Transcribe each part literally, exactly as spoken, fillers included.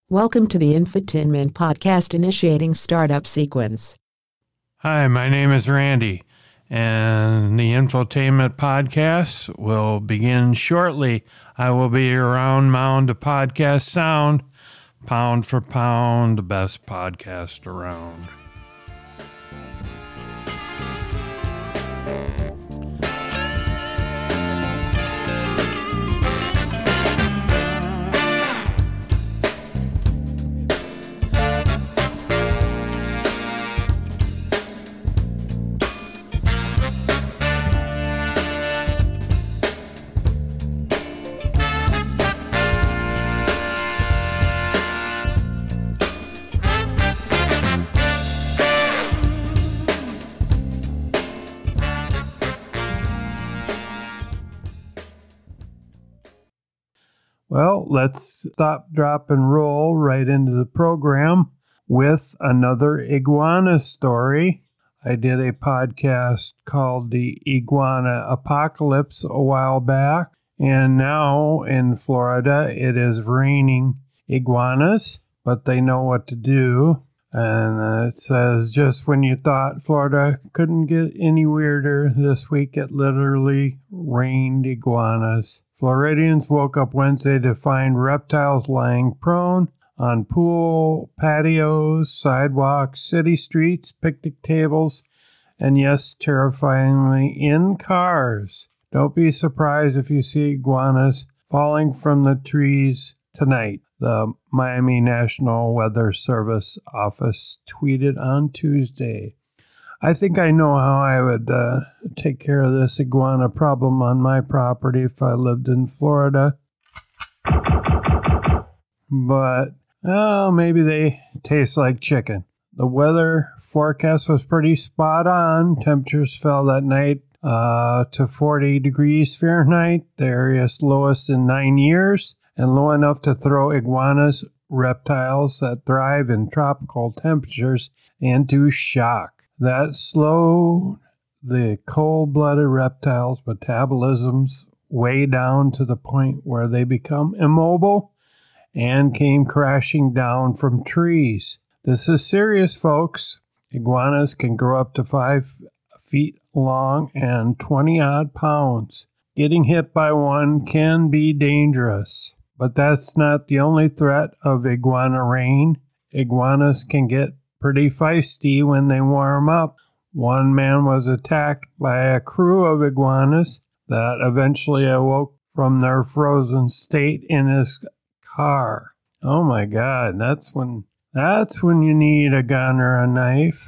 Welcome to the Infotainment Podcast initiating startup sequence. Hi, my name is Randy, and the Infotainment Podcast will begin shortly. I will be your round mound of podcast sound, pound for pound, the best podcast around. Well, let's stop, drop, and roll right into the program with another iguana story. I did a podcast called The Iguana Apocalypse a while back, and now in Florida it is raining iguanas, but they know what to do. And uh, it says, just when you thought Florida couldn't get any weirder, this week it literally rained iguanas. Floridians woke up Wednesday to find reptiles lying prone on pool patios, sidewalks, city streets, picnic tables, and yes, terrifyingly, in cars. Don't be surprised if you see iguanas falling from the trees tonight, the Miami National Weather Service office tweeted on Tuesday. I think I know how I would uh, take care of this iguana problem on my property if I lived in Florida. But, oh, maybe they taste like chicken. The weather forecast was pretty spot on. Temperatures fell that night uh, to forty degrees Fahrenheit, the area's lowest in nine years, and low enough to throw iguanas, reptiles that thrive in tropical temperatures, into shock. That slowed the cold-blooded reptiles' metabolisms way down to the point where they become immobile and came crashing down from trees. This is serious, folks. Iguanas can grow up to five feet long and twenty-odd pounds. Getting hit by one can be dangerous. But that's not the only threat of iguana rain. Iguanas can get pretty feisty when they warm up. One man was attacked by a crew of iguanas that eventually awoke from their frozen state in his car. Oh my God, that's when that's when you need a gun or a knife.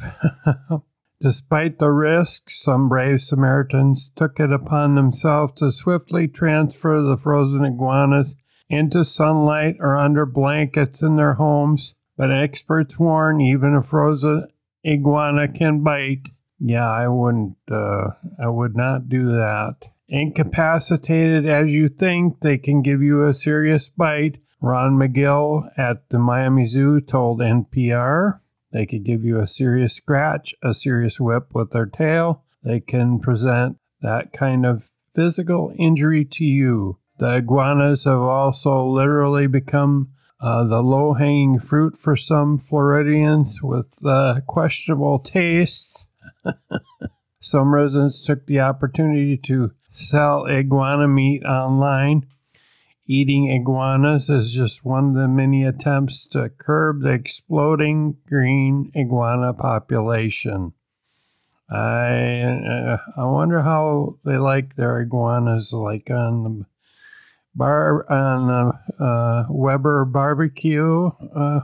Despite the risk, some brave Samaritans took it upon themselves to swiftly transfer the frozen iguanas into sunlight or under blankets in their homes. But experts warn even a frozen iguana can bite. Yeah, I wouldn't, uh, I would not do that. Incapacitated as you think, they can give you a serious bite. Ron McGill at the Miami Zoo told N P R they could give you a serious scratch, a serious whip with their tail. They can present that kind of physical injury to you. The iguanas have also literally become Uh, the low-hanging fruit for some Floridians with uh, questionable tastes. Some residents took the opportunity to sell iguana meat online. Eating iguanas is just one of the many attempts to curb the exploding green iguana population. I uh, I wonder how they like their iguanas, like on the Bar on uh, uh, Weber barbecue, uh,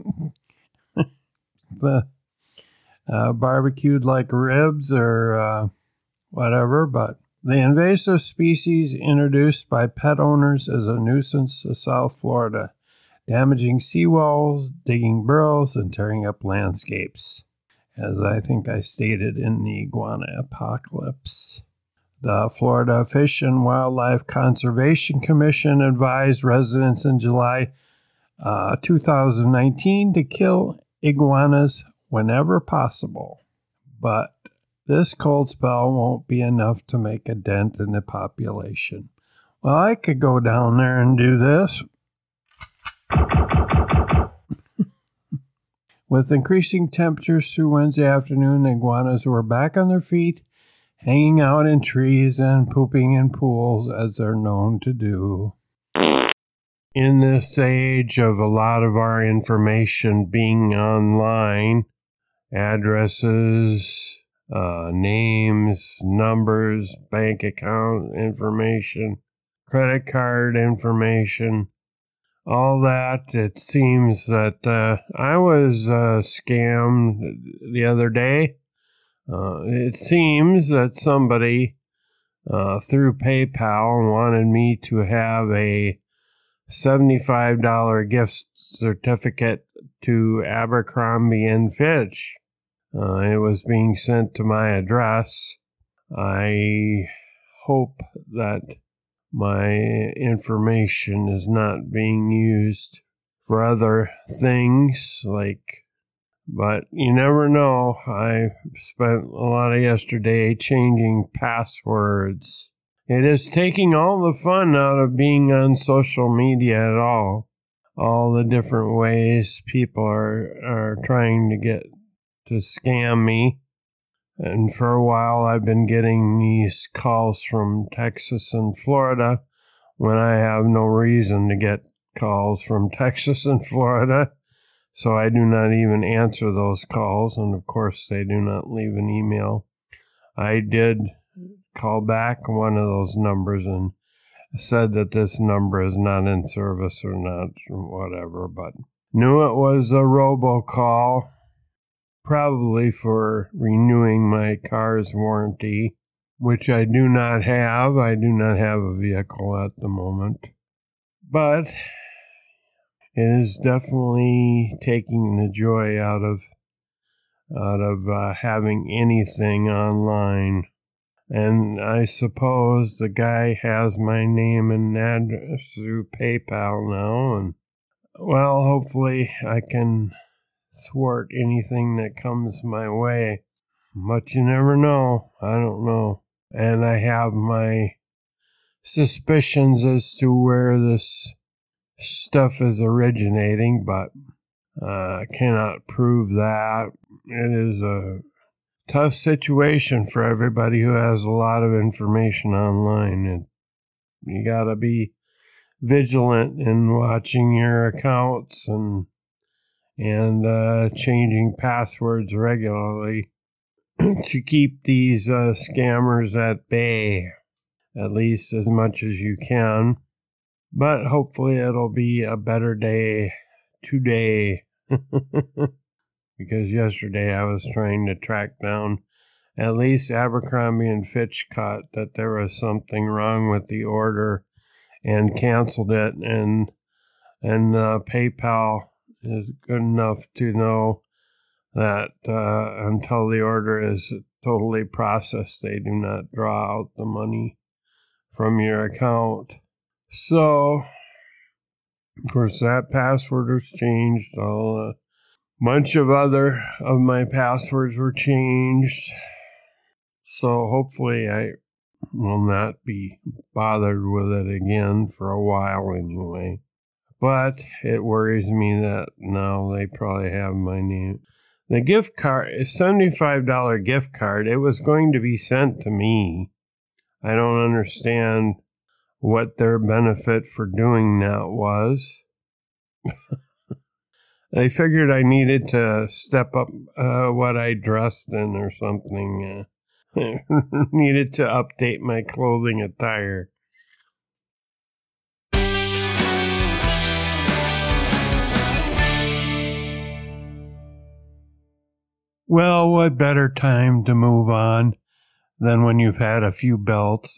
the uh, barbecued like ribs or uh, whatever. But the invasive species introduced by pet owners is a nuisance to South Florida, damaging seawalls, digging burrows, and tearing up landscapes, as I think I stated in the Iguana Apocalypse. The Florida Fish and Wildlife Conservation Commission advised residents in July uh, two thousand nineteen to kill iguanas whenever possible. But this cold spell won't be enough to make a dent in the population. Well, I could go down there and do this. With increasing temperatures through Wednesday afternoon, the iguanas were back on their feet, hanging out in trees and pooping in pools as they're known to do. In this age of a lot of our information being online, addresses, uh, names, numbers, bank account information, credit card information, all that, it seems that uh, I was uh, scammed the other day. Uh, it seems that somebody uh, through PayPal wanted me to have a seventy-five dollars gift certificate to Abercrombie and Fitch. Uh, it was being sent to my address. I hope that my information is not being used for other things, like, but you never know. I spent a lot of yesterday changing passwords. It is taking all the fun out of being on social media at all. All the different ways people are, are trying to get to scam me. And for a while, I've been getting these calls from Texas and Florida when I have no reason to get calls from Texas and Florida. So I do not even answer those calls. And of course, they do not leave an email. I did call back one of those numbers and said that this number is not in service or not, or whatever, but knew it was a robocall. Probably for renewing my car's warranty, which I do not have. I do not have a vehicle at the moment. But it is definitely taking the joy out of out of uh, having anything online. And I suppose the guy has my name and address through PayPal now. And, well, hopefully I can thwart anything that comes my way. But you never know. I don't know. And I have my suspicions as to where this stuff is originating, but uh, I cannot prove that. It is a tough situation for everybody who has a lot of information online. And you got to be vigilant in watching your accounts and and uh, changing passwords regularly to keep these uh, scammers at bay, at least as much as you can. But hopefully it'll be a better day today, because yesterday I was trying to track down, at least Abercrombie and Fitch caught that there was something wrong with the order and canceled it, and and uh, PayPal is good enough to know that uh, until the order is totally processed, they do not draw out the money from your account. So, of course, that password was changed. All a bunch of other of my passwords were changed. So hopefully I will not be bothered with it again for a while anyway. But it worries me that now they probably have my name. The gift card, a seventy-five dollars gift card, it was going to be sent to me. I don't understand what their benefit for doing that was. They figured I needed to step up uh, what I dressed in or something. Uh, needed to update my clothing attire. Well, what better time to move on than when you've had a few belts?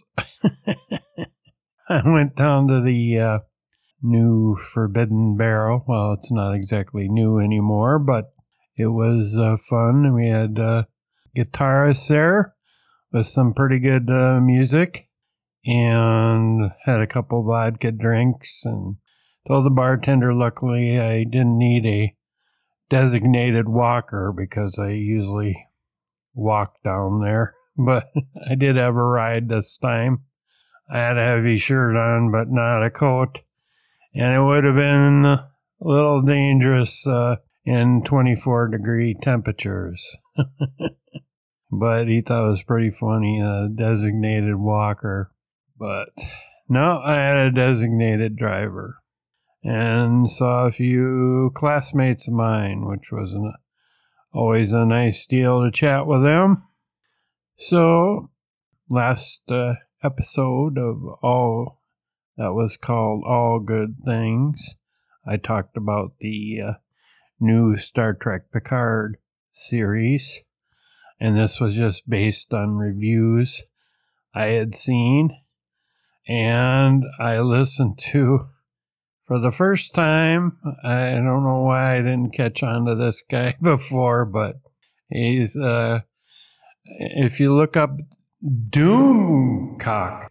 I went down to the uh, new Forbidden Barrel. Well, it's not exactly new anymore, but it was uh, fun. We had uh, guitarists there with some pretty good uh, music, and had a couple vodka drinks, and told the bartender luckily I didn't need a designated walker because I usually walk down there, but I did have a ride this time. I had a heavy shirt on, but not a coat, and it would have been a little dangerous uh, in twenty-four degree temperatures. But he thought it was pretty funny, a designated walker. But no, I had a designated driver. And saw a few classmates of mine, which was an, always a nice deal to chat with them. So, last uh, episode of all that was called All Good Things, I talked about the uh, new Star Trek Picard series. And this was just based on reviews I had seen. And I listened to, for the first time, I don't know why I didn't catch on to this guy before, but he's, uh, if you look up Doomcock,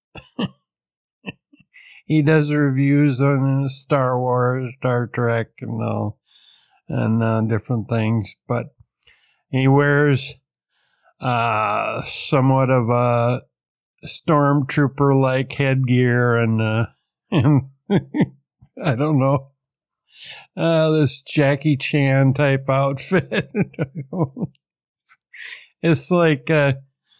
he does reviews on Star Wars, Star Trek, and all, and uh, different things, but he wears uh, somewhat of a stormtrooper-like headgear and, uh, and I don't know, uh, this Jackie Chan type outfit. It's like, uh,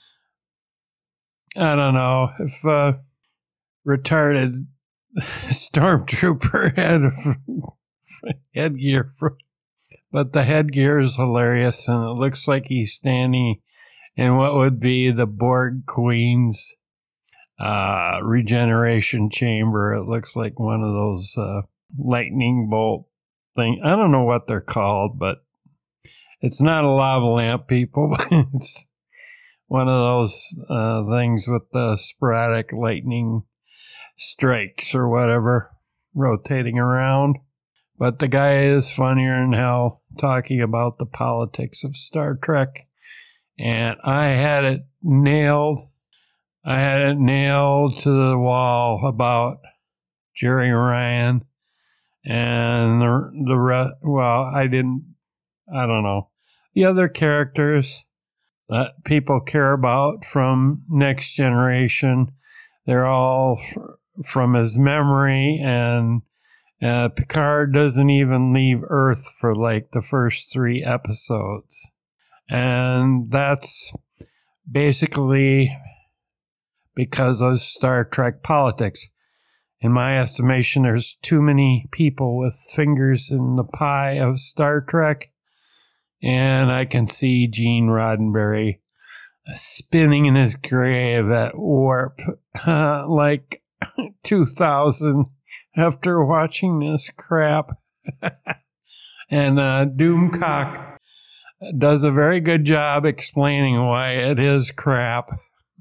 I don't know, if a retarded stormtrooper had headgear for. But the headgear is hilarious, and it looks like he's standing in what would be the Borg Queen's uh, regeneration chamber. It looks like one of those uh, lightning bolt things. I don't know what they're called, but it's not a lava lamp, people. But it's one of those uh, things with the sporadic lightning strikes or whatever rotating around. But the guy is funnier than hell talking about the politics of Star Trek. And I had it nailed. I had it nailed to the wall about Jerry Ryan and the, the rest. Well, I didn't, I don't know. The other characters that people care about from Next Generation, they're all f- from his memory, and Uh, Picard doesn't even leave Earth for like the first three episodes. And that's basically because of Star Trek politics. In my estimation, there's too many people with fingers in the pie of Star Trek. And I can see Gene Roddenberry spinning in his grave at warp uh, like two thousand. After watching this crap. And uh, Doomcock does a very good job explaining why it is crap.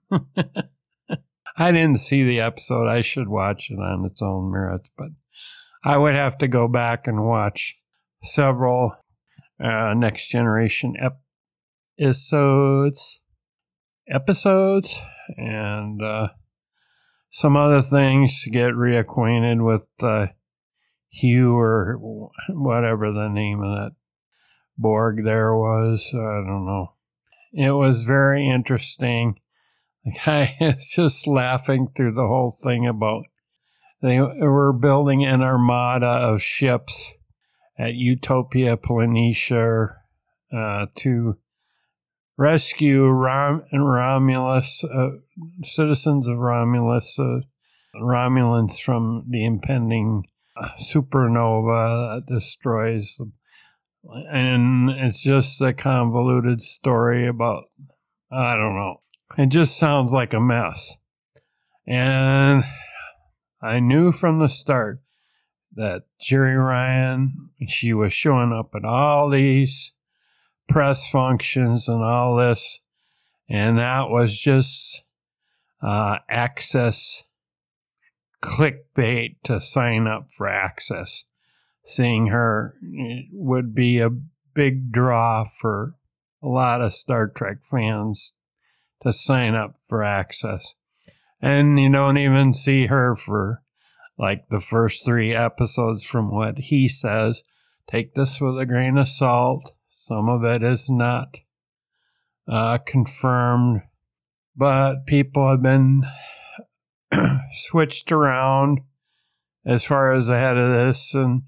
I didn't see the episode. I should watch it on its own merits, but I would have to go back and watch several uh, Next Generation ep- episodes, episodes, and uh, some other things to get reacquainted with uh, Hugh or whatever the name of that Borg there was. I don't know. It was very interesting. The guy is just laughing through the whole thing about they were building an armada of ships at Utopia Planitia uh, to rescue Rom- Romulus, uh, citizens of Romulus, uh, Romulans from the impending uh, supernova that destroys them. And it's just a convoluted story about, I don't know. It just sounds like a mess. And I knew from the start that Jerry Ryan, she was showing up at all these press functions and all this, and that was just uh, access clickbait to sign up for access. Seeing her would be a big draw for a lot of Star Trek fans to sign up for access. And you don't even see her for like the first three episodes from what he says. Take this with a grain of salt. Some of it is not uh, confirmed, but people have been switched around as far as ahead of this, and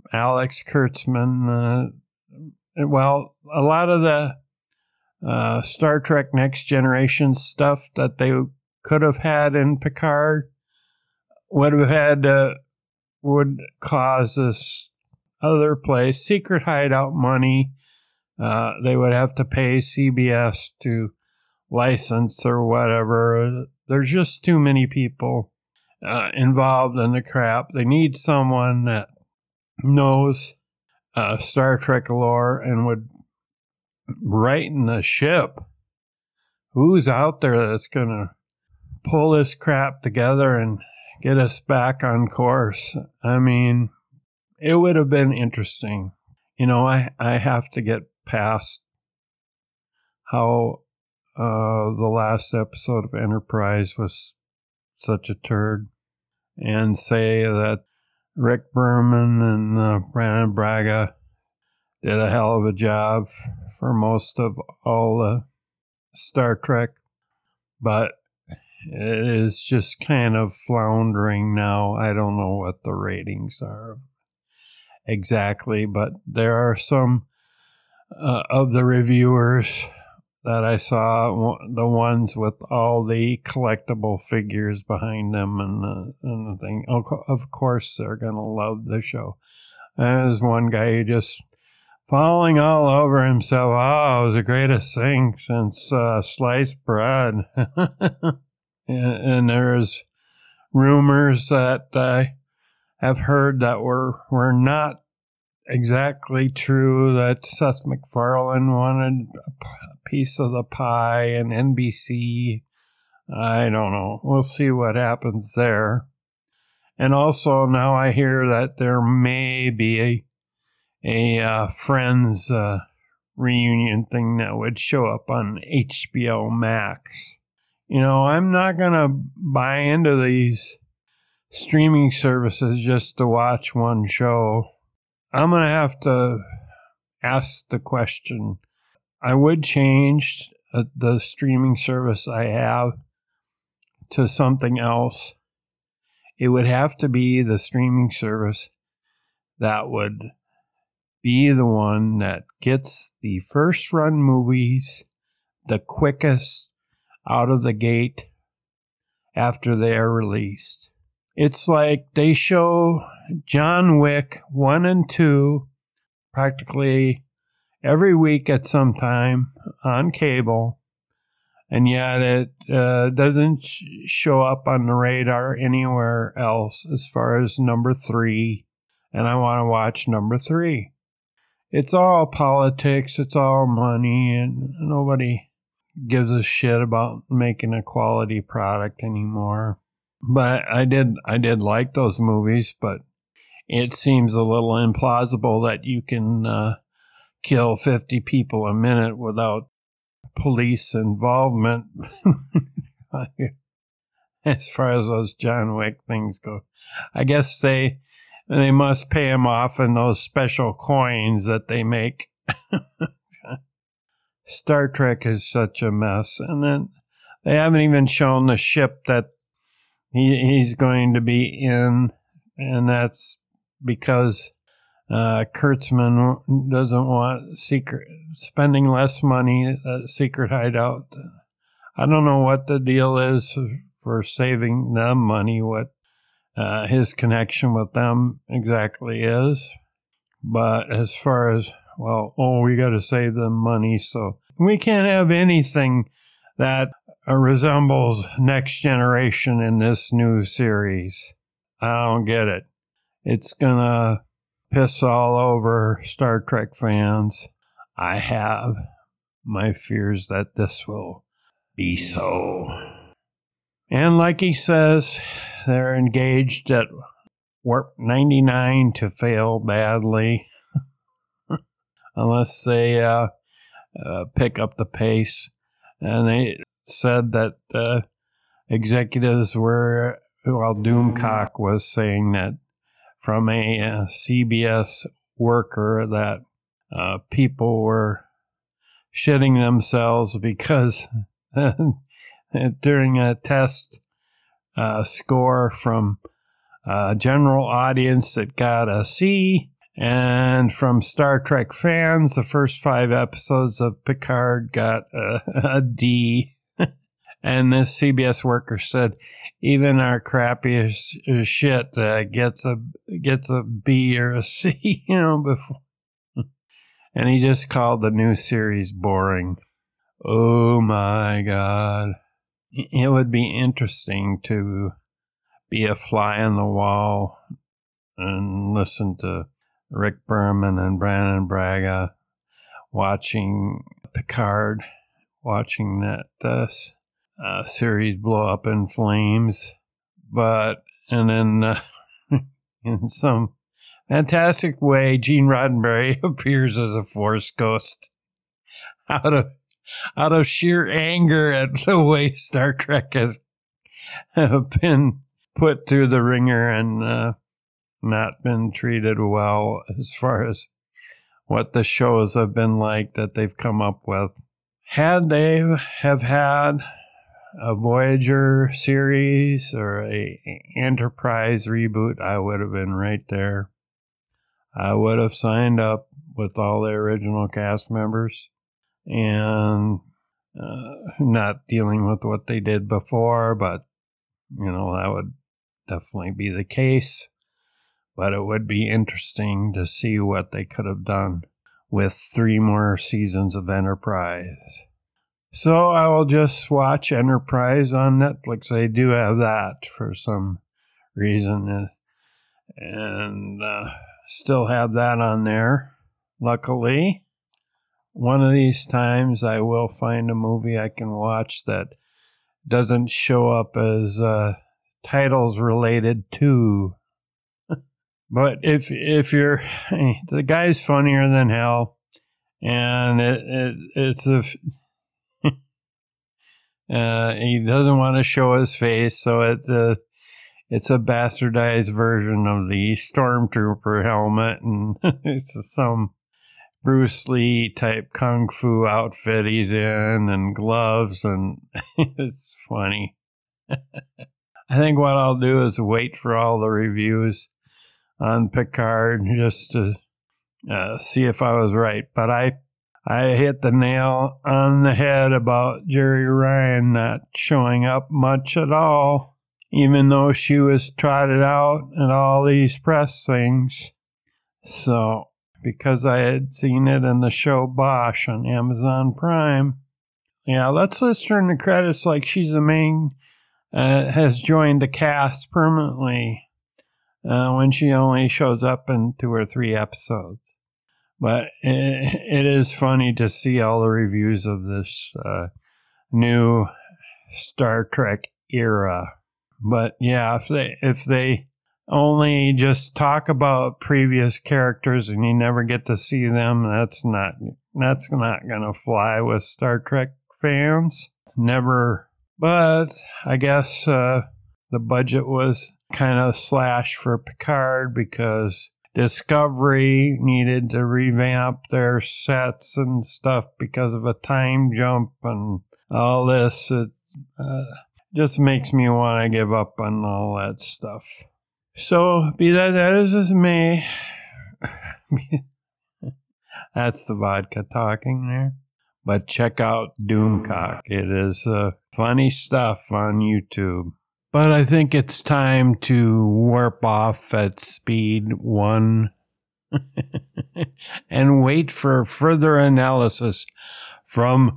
Alex Kurtzman. Uh, well, a lot of the uh, Star Trek Next Generation stuff that they could have had in Picard would have had uh, would cause this other place, Secret Hideout money. Uh, they would have to pay C B S to license or whatever. There's just too many people uh, involved in the crap. They need someone that knows uh, Star Trek lore and would right in the ship. Who's out there that's going to pull this crap together and get us back on course? I mean, it would have been interesting. You know, I, I have to get past how uh, the last episode of Enterprise was such a turd and say that Rick Berman and uh, Brandon Braga did a hell of a job for most of all the Star Trek, but it is just kind of floundering now. I don't know what the ratings are exactly, but there are some uh, of the reviewers that I saw, the ones with all the collectible figures behind them and the, and the thing. Of course, they're going to love the show. There's one guy who just falling all over himself. Oh, it was the greatest thing since uh, sliced bread. and, and there's rumors that I have heard that were, were not exactly true, that Seth MacFarlane wanted a piece of the pie and N B C. I don't know. We'll see what happens there. And also now I hear that there may be a, a uh, Friends uh, reunion thing that would show up on H B O Max. You know, I'm not going to buy into these streaming services just to watch one show. I'm going to have to ask the question. I would change uh, the streaming service I have to something else. It would have to be the streaming service that would be the one that gets the first run movies the quickest out of the gate after they are released. It's like they show John Wick one and two practically every week at some time on cable, and yet it uh, doesn't sh- show up on the radar anywhere else as far as number three, and I want to watch number three. It's all politics, it's all money, and nobody gives a shit about making a quality product anymore. But I did I did like those movies, but it seems a little implausible that you can uh, kill fifty people a minute without police involvement as far as those John Wick things go. I guess they they must pay him off in those special coins that they make. Star Trek is such a mess. And then they haven't even shown the ship that he, he's going to be in, and that's because uh, Kurtzman doesn't want secret spending less money at Secret Hideout. I don't know what the deal is for saving them money, what uh, his connection with them exactly is. But as far as, well, oh, we got to save them money, so we can't have anything that uh, resembles Next Generation in this new series. I don't get it. It's gonna piss all over Star Trek fans. I have my fears that this will be so. And like he says, they're engaged at Warp ninety-nine to fail badly. Unless they uh, uh, pick up the pace. And they said that uh, executives were, well, Doomcock was saying that from a uh, C B S worker that uh, people were shitting themselves because during a test uh, score from a general audience that got a C, And from Star Trek fans, the first five episodes of Picard got a, a D. And this C B S worker said, even our crappiest shit uh, gets a gets a B or a C, you know, before. And he just called the new series boring. Oh my God. It would be interesting to be a fly on the wall and listen to Rick Berman and Brandon Braga watching Picard, watching that uh, uh, series blow up in flames. But, and then uh, in some fantastic way, Gene Roddenberry appears as a Force ghost out of out of sheer anger at the way Star Trek has been put through the ringer and uh, not been treated well as far as what the shows have been like that they've come up with. Had they have had a Voyager series or a Enterprise reboot, I would have been right there. I would have signed up with all the original cast members and uh, not dealing with what they did before, but, you know, that would definitely be the case. But it would be interesting to see what they could have done with three more seasons of Enterprise. So I will just watch Enterprise on Netflix. They do have that for some reason. And uh, still have that on there, luckily. One of these times I will find a movie I can watch that doesn't show up as uh, titles related to. But if if you're, the guy's funnier than hell, and it, it it's a, uh, he doesn't want to show his face, so it's a, it's a bastardized version of the Stormtrooper helmet, and it's some Bruce Lee type kung fu outfit he's in, and gloves, and it's funny. I think what I'll do is wait for all the reviews on Picard just to uh, see if I was right. But I I hit the nail on the head about Jeri Ryan not showing up much at all, even though she was trotted out at all these press things. So, because I had seen it in the show Bosch on Amazon Prime. Yeah, let's list her in the credits like she's the main, uh, has joined the cast permanently uh, when she only shows up in two or three episodes. But it, it is funny to see all the reviews of this uh, new Star Trek era. But yeah, if they if they only just talk about previous characters and you never get to see them, that's not that's not gonna fly with Star Trek fans. Never. But I guess uh, the budget was kind of slashed for Picard because Discovery needed to revamp their sets and stuff because of a time jump and all this. It uh, just makes me want to give up on all that stuff. So, be that as it may, that's the vodka talking there. But check out Doomcock. It is uh, funny stuff on YouTube. But I think it's time to warp off at speed one and wait for further analysis from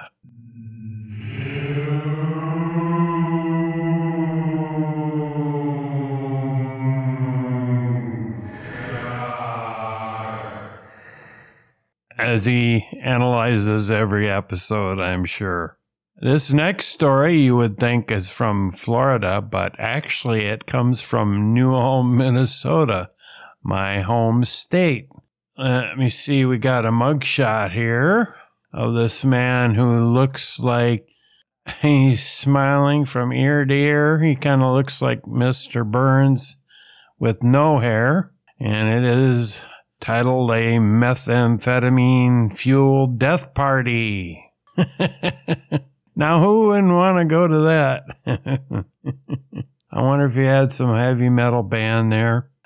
as he analyzes every episode, I'm sure. This next story you would think is from Florida, but actually it comes from New Ulm, Minnesota, my home state. Let me see, we got a mugshot here of this man who looks like he's smiling from ear to ear. He kind of looks like Mister Burns with no hair, and it is titled A Methamphetamine-Fueled Death Party. Now, who wouldn't want to go to that? I wonder if you had some heavy metal band there.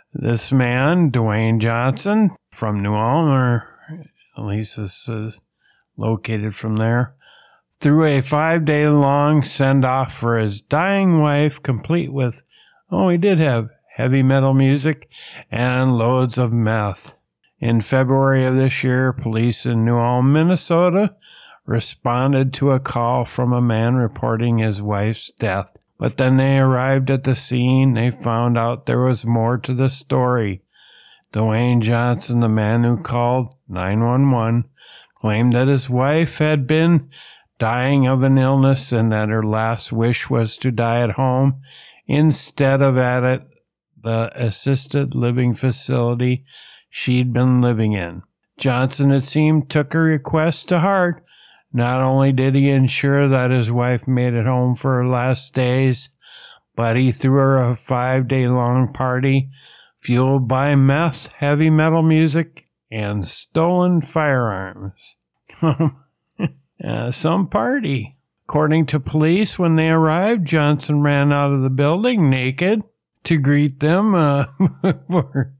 This man, Dwayne Johnson, from New Ulm, or at least this is located from there, threw a five-day-long send-off for his dying wife, complete with, oh, he did have heavy metal music and loads of meth. In February of this year, police in New Ulm, Minnesota, responded to a call from a man reporting his wife's death. But then they arrived at the scene. They found out there was more to the story. Dwayne Johnson, the man who called nine one one, claimed that his wife had been dying of an illness and that her last wish was to die at home instead of at it, the assisted living facility she'd been living in. Johnson, it seemed, took her request to heart. Not only did he ensure that his wife made it home for her last days, but he threw her a five-day-long party fueled by meth, heavy metal music, and stolen firearms. uh, some party. According to police, when they arrived, Johnson ran out of the building naked to greet them uh, for...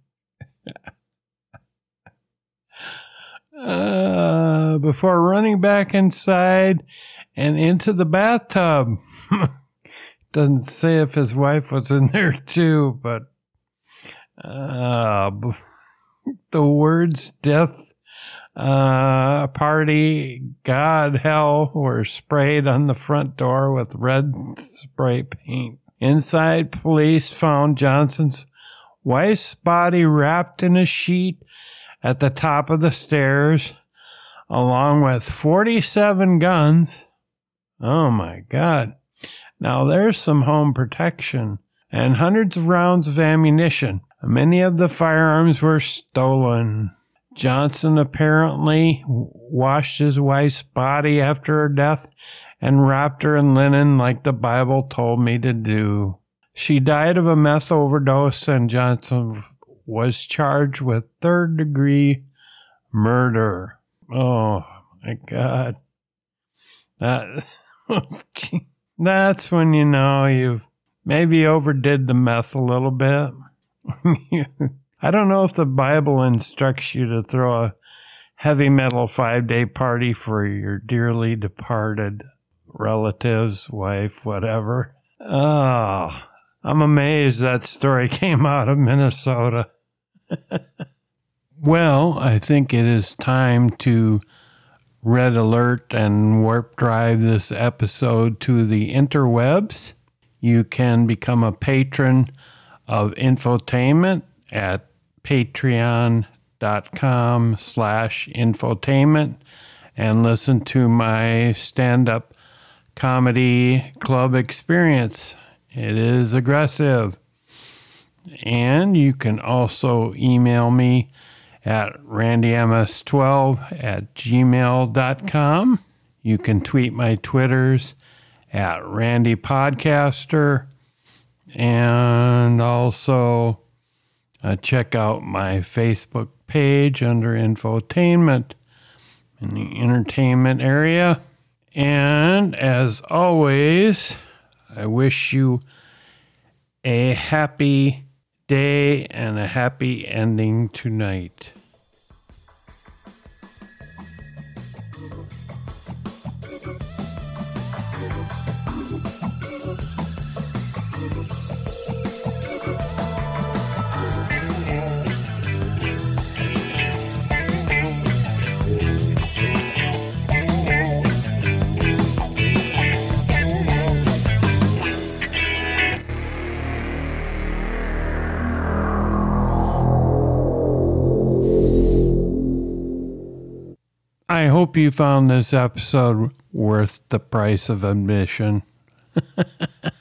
Uh, before running back inside and into the bathtub. Doesn't say if his wife was in there too, but uh, the words death, uh, party, God, hell were sprayed on the front door with red spray paint. Inside, police found Johnson's wife's body wrapped in a sheet at the top of the stairs, along with forty-seven guns. Oh my God. Now there's some home protection. And hundreds of rounds of ammunition. Many of the firearms were stolen. Johnson apparently washed his wife's body after her death and wrapped her in linen like the Bible told me to do. She died of a meth overdose, and Johnson was charged with third-degree murder. Oh, my God. That, that's when you know you've maybe overdid the meth a little bit. I don't know if the Bible instructs you to throw a heavy metal five-day party for your dearly departed relatives, wife, whatever. Oh, I'm amazed that story came out of Minnesota. Well, I think it is time to red alert and warp drive this episode to the interwebs. You can become a patron of Infotainment at patreon.com slash infotainment and listen to my stand-up comedy club experience. It is aggressive. And you can also email me at randy m s twelve at gmail dot com. You can tweet my Twitters at Randy Podcaster, and also uh, check out my Facebook page under Infotainment in the entertainment area. And as always, I wish you a happy day and a happy ending tonight. I hope you found this episode worth the price of admission.